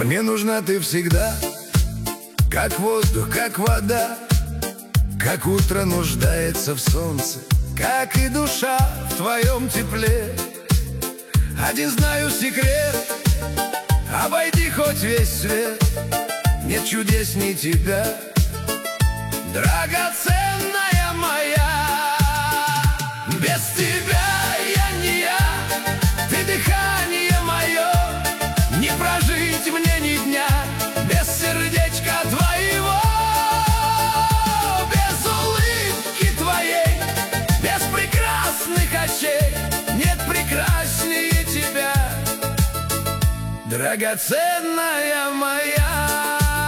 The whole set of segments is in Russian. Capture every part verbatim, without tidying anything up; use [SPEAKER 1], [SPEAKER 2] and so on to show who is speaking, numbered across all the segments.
[SPEAKER 1] Мне нужна ты всегда, как воздух, как вода, как утро нуждается в солнце, как и душа в твоем тепле. Один знаю секрет: обойди хоть весь свет, нет чудесней тебя, драгоценная моя. Без тебя я не я, ты дыхание мое, не прожить мне ни дня без сердечка твоего, без улыбки твоей, без прекрасных очей, нет прекраснее тебя, драгоценная моя.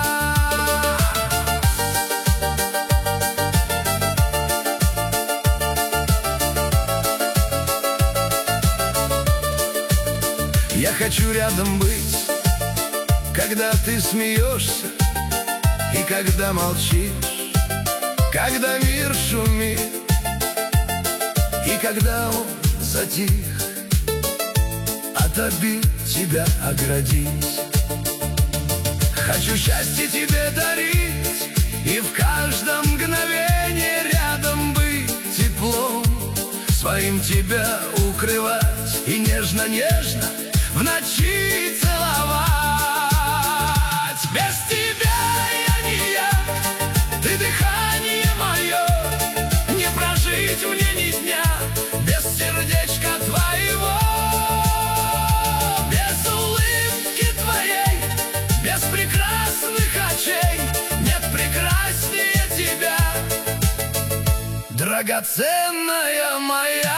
[SPEAKER 1] Я хочу рядом быть, когда ты смеешься и когда молчишь, когда мир шумит и когда он затих, от обид тебя оградить. Хочу счастье тебе дарить и в каждом мгновении рядом быть, теплом своим тебя укрывать и нежно-нежно в ночи целовать. Без тебя я не я, ты дыхание мое, не прожить мне ни дня без сердечка твоего, без улыбки твоей, без прекрасных очей, нет прекраснее тебя, драгоценная моя.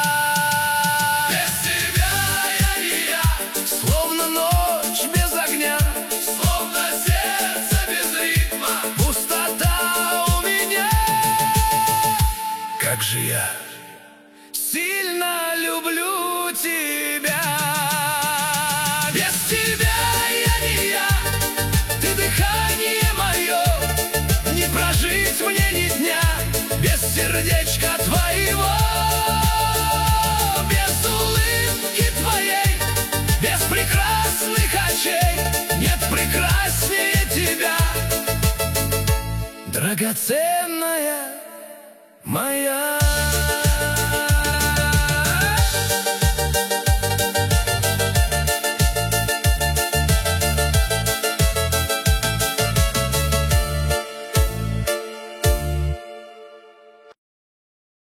[SPEAKER 1] Как же я сильно люблю тебя. Без тебя я не я, ты дыхание мое, не прожить мне ни дня без сердечка твоего, без улыбки твоей, без прекрасных очей, нет прекраснее тебя, драгоценная моя.